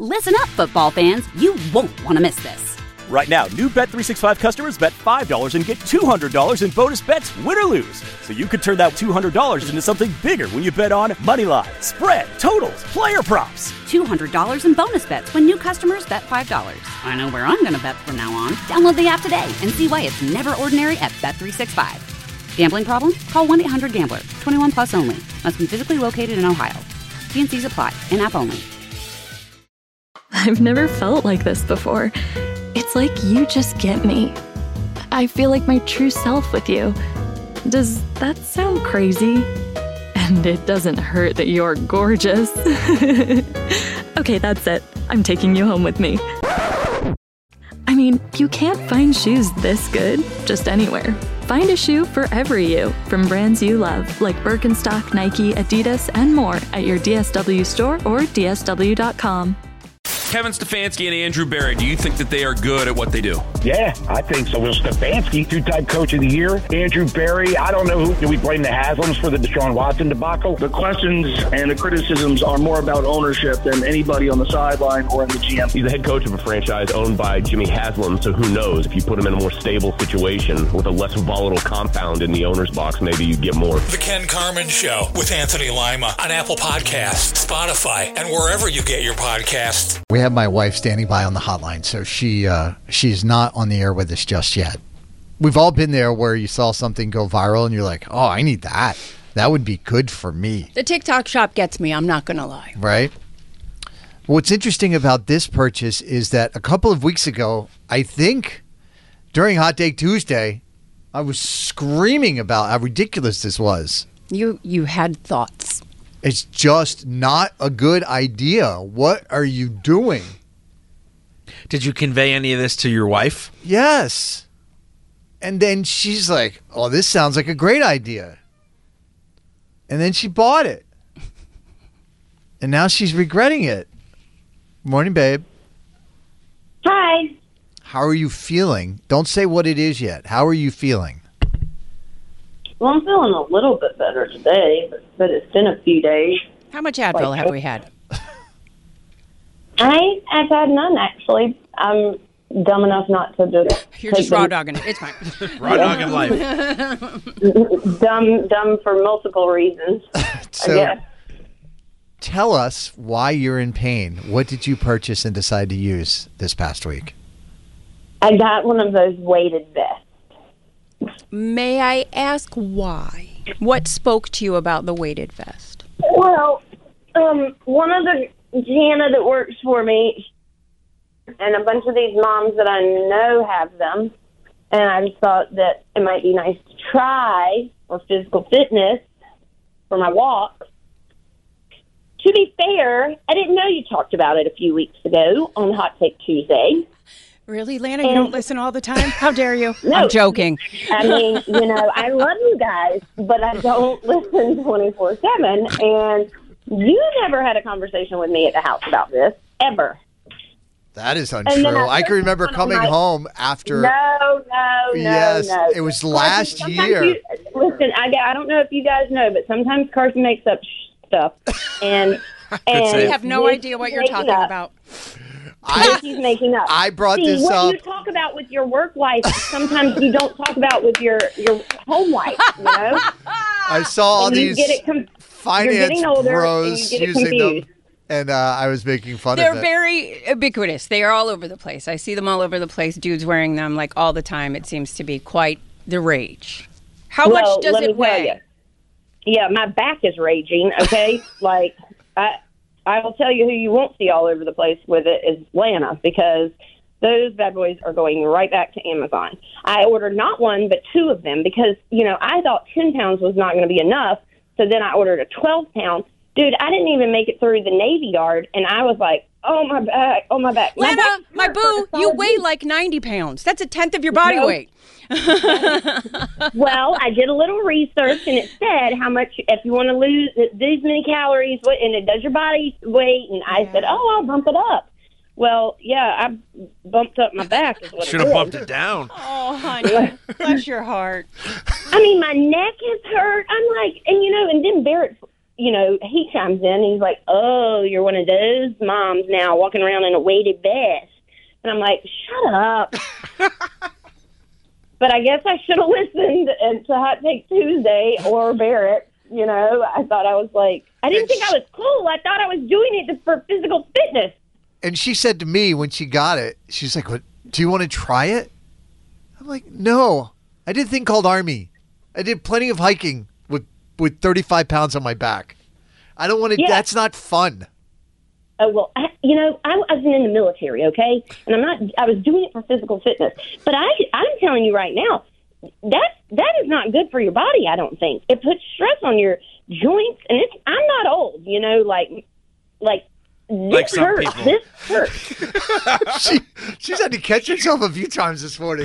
Listen up, football fans. You won't want to miss this. Right now, new Bet365 customers bet $5 and get $200 in bonus bets, win or lose. So you could turn that $200 into something bigger when you bet on money line, spread, totals, player props. $200 in bonus bets when new customers bet $5. I know where I'm going to bet from now on. Download the app today and see why it's never ordinary at Bet365. Gambling problem? Call 1-800-GAMBLER. 21 plus only. Must be physically located in Ohio. T&Cs apply. In-app only. I've never felt like this before. It's like you just get me. I feel like my true self with you. Does that sound crazy? And it doesn't hurt that you're gorgeous. Okay, that's it. I'm taking you home with me. I mean, you can't find shoes this good just anywhere. Find a shoe for every you from brands you love, like Birkenstock, Nike, Adidas, and more at your DSW store or DSW.com. Kevin Stefanski and Andrew Berry, do you think that they are good at what they do? Yeah, I think so. Will Stefanski, two-time coach of the year. Andrew Berry, I don't know who. Do we blame the Haslams for the Deshaun Watson debacle? The questions and the criticisms are more about ownership than anybody on the sideline or in the GM. He's the head coach of a franchise owned by Jimmy Haslam, so who knows? If you put him in a more stable situation with a less volatile compound in the owner's box, maybe you get more. The Ken Carman Show with Anthony Lima on Apple Podcasts, Spotify, and wherever you get your podcasts. We have my wife standing by on the hotline, so she's not on the air with us just yet. We've all been there where you saw something go viral and you're like, oh, I need that. That would be good for me. The TikTok shop gets me, I'm not going to lie. Right? What's interesting about this purchase is that a couple of weeks ago, I think during Hot Take Tuesday, I was screaming about how ridiculous this was. You had thoughts. It's just not a good idea. What are you doing? Did you convey any of this to your wife? Yes. And then she's like, oh, this sounds like a great idea. And then she bought it. And now she's regretting it. Morning, babe. Hi. How are you feeling? Don't say what it is yet. How are you feeling? Well, I'm feeling a little bit better today, but it's been a few days. How much Advil have we had? I've had none, actually. I'm dumb enough not to just... You're just raw dogging it. It's fine. Raw dogging life. Dumb for multiple reasons, So, I guess. Tell us why you're in pain. What did you purchase and decide to use this past week? I got one of those weighted vests. May I ask why? What spoke to you about the weighted vest? Well, one of the Jana that works for me and a bunch of these moms that I know have them, and I just thought that it might be nice to try for physical fitness for my walk. To be fair, I didn't know you talked about it a few weeks ago on Hot Take Tuesday. Really, Lana? You don't listen all the time? How dare you? No. I'm joking. I mean, I love you guys, but I don't listen 24/7. And you never had a conversation with me at the house about this, ever. That is untrue. I can remember coming home after... No. Yes, it was last year. Listen, I don't know if you guys know, but sometimes Carson makes up stuff. And I have no idea what you're talking about. He's making up. I brought this what up. What you talk about with your work life, sometimes you don't talk about with your home life, I saw all these finance bros using them, and I was making fun of it. They're very ubiquitous. They are all over the place. I see them all over the place. Dudes wearing them like all the time. It seems to be quite the rage. How much does it weigh? Yeah, my back is raging, okay? I will tell you who you won't see all over the place with it is Lana, because those bad boys are going right back to Amazon. I ordered not one, but two of them because, I thought 10 pounds was not going to be enough. So then I ordered a 12-pound. Dude, I didn't even make it through the Navy Yard, and I was like, oh, my back, oh, my back. Lana, my boo, you weigh like 90 pounds. That's a tenth of your body weight. Well, I did a little research, and it said how much, if you want to lose these many calories, and it does your body weight, and I said, I'll bump it up. Well, yeah, I bumped up my back. Should have bumped it down. Oh, honey, bless your heart. I mean, my neck is hurt. I'm like, and then Barrett he chimes in. He's like, "Oh, you're one of those moms now walking around in a weighted vest." And I'm like, "Shut up." But I guess I should have listened to Hot Take Tuesday or Barrett. I thought I was like, I didn't think I was cool. I thought I was doing it for physical fitness. And she said to me when she got it, she's like, "What? Do you want to try it?" I'm like, "No, I did a thing called Army. I did plenty of hiking with 35 pounds on my back. I don't want to. Yeah. That's not fun." Oh, well, I wasn't in the military, okay? And I was doing it for physical fitness. But I'm telling you right now, that is not good for your body, I don't think. It puts stress on your joints. And I'm not old, this some hurts. people. This hurts. She's had to catch herself a few times this morning.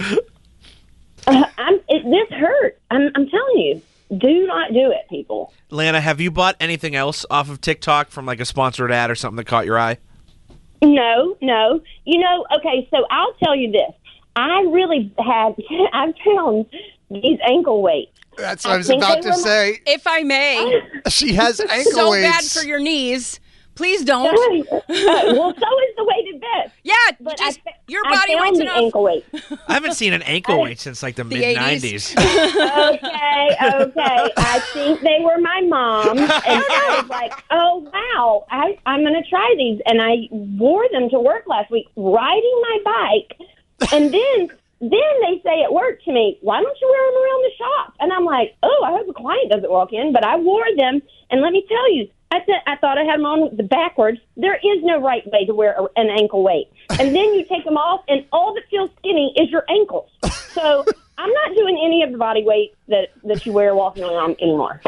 This hurts. I'm telling you. Do not do it, people. Lana, have you bought anything else off of TikTok from like a sponsored ad or something that caught your eye? No. Okay, so I'll tell you this. I found these ankle weights. That's what I was about to say. If I may. She has ankle so weights. Bad for your knees. Please don't. Well, so is the weighted vest. Yeah, but your body weight's enough. Ankle weight. I haven't seen an ankle weight since like the mid-90s. Okay. I think they were my mom. And I was like, oh, wow, I'm going to try these. And I wore them to work last week, riding my bike. And then they say at work to me, "Why don't you wear them around the shop?" And I'm like, oh, I hope a client doesn't walk in. But I wore them. And let me tell you, I thought I had them on the backwards. There is no right way to wear an ankle weight. And then you take them off, and all that feels skinny is your ankles. So I'm not doing any of the body weight that you wear walking around anymore.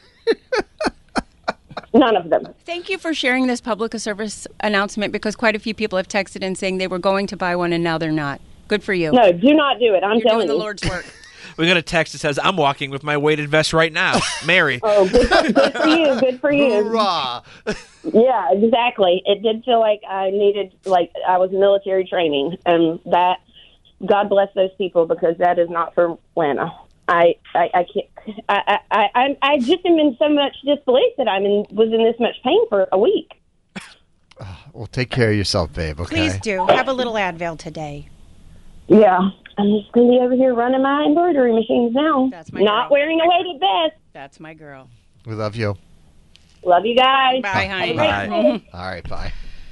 None of them. Thank you for sharing this public service announcement, because quite a few people have texted in saying they were going to buy one and now they're not. Good for you. No, do not do it. You're telling doing the you. Lord's work. We got a text that says, "I'm walking with my weighted vest right now." Mary. Oh, good for you. Good for you. Hoorah. Yeah, exactly. It did feel like I was military training, and that, God bless those people, because that is not for Lana. I can't. I just am in so much disbelief that was in this much pain for a week. Well, take care of yourself, babe. Okay. Please do. Have a little Advil today. Yeah, I'm just going to be over here running my embroidery machines now. That's my Not girl. wearing a weighted vest. That's my girl. We love you. Love you guys. Bye, honey. Bye. All right, bye.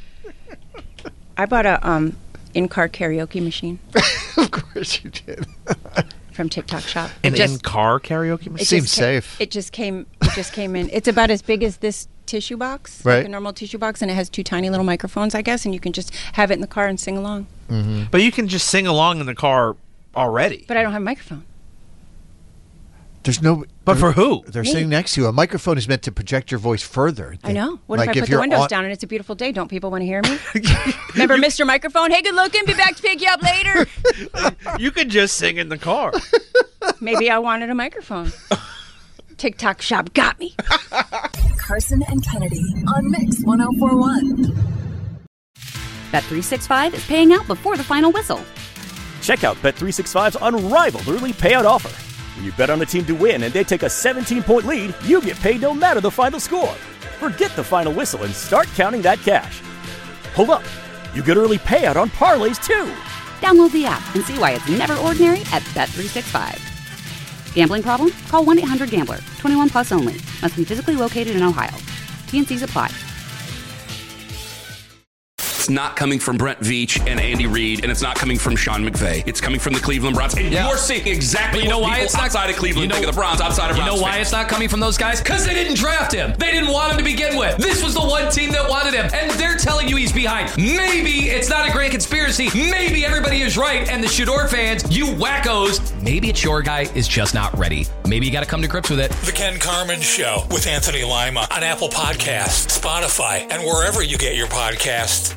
I bought a in-car karaoke machine. Of course you did. From TikTok Shop. An in-car karaoke machine? Seems safe. It just came in. It's about as big as this tissue box, right? Like a normal tissue box, and it has 2 tiny little microphones, I guess, and you can just have it in the car and sing along. Mm-hmm. But you can just sing along in the car already. But I don't have a microphone. There's no... But for who? They're sitting next to you. A microphone is meant to project your voice further. I know. What like if I put the windows down and it's a beautiful day? Don't people want to hear me? Remember Mr. Microphone? Hey, good looking. Be back to pick you up later. You could just sing in the car. Maybe I wanted a microphone. TikTok Shop got me. Carson and Kennedy on Mix 104.1. Bet365 is paying out before the final whistle. Check out Bet365's unrivaled early payout offer. When you bet on a team to win and they take a 17-point lead, you get paid no matter the final score. Forget the final whistle and start counting that cash. Hold up. You get early payout on parlays, too. Download the app and see why it's never ordinary at Bet365. Gambling problem? Call 1-800-GAMBLER. 21 plus only. Must be physically located in Ohio. T&Cs apply. It's not coming from Brent Veach and Andy Reid, and it's not coming from Sean McVay. It's coming from the Cleveland Browns. And you're seeing exactly what people outside of Cleveland think of the Browns, outside of Browns. You know why it's not coming from those guys? Because they didn't draft him. They didn't want him to begin with. This was the one team that wanted him, and they're telling you he's behind. Maybe it's not a grand conspiracy. Maybe everybody is right, and the Shador fans, you wackos, maybe it's your guy is just not ready. Maybe you got to come to grips with it. The Ken Carman Show with Anthony Lima on Apple Podcasts, Spotify, and wherever you get your podcasts.